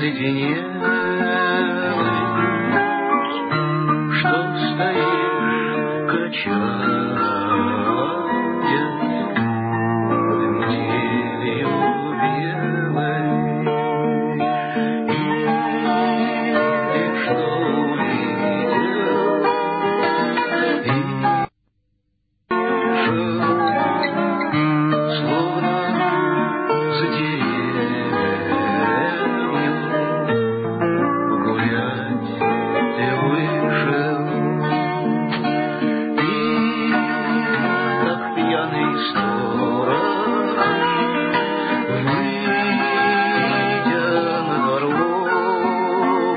заледенелый, что стоишь, качаясь под метелью белой, или что увидел, и словно за деревню гулять ты вышел, и как пьяный сторож, выйдя на дорогу,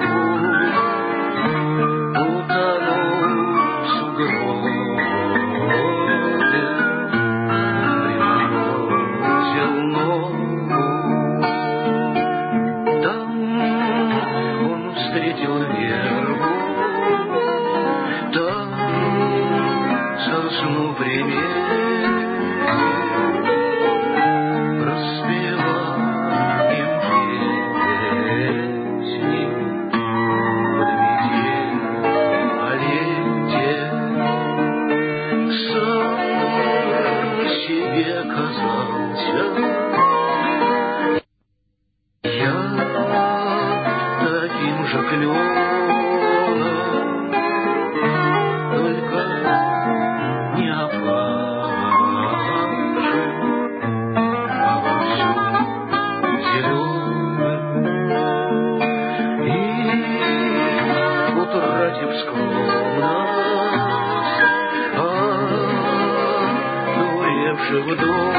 утонул в сугробе, бросил ногу. Там он встретил вербу, там сосну приметил, распевал им песни под метель о лете. Сам себе казался я таким же кленом, только не опавшим, а вовсю зеленым. И, утратив скромность, одуревший вдох,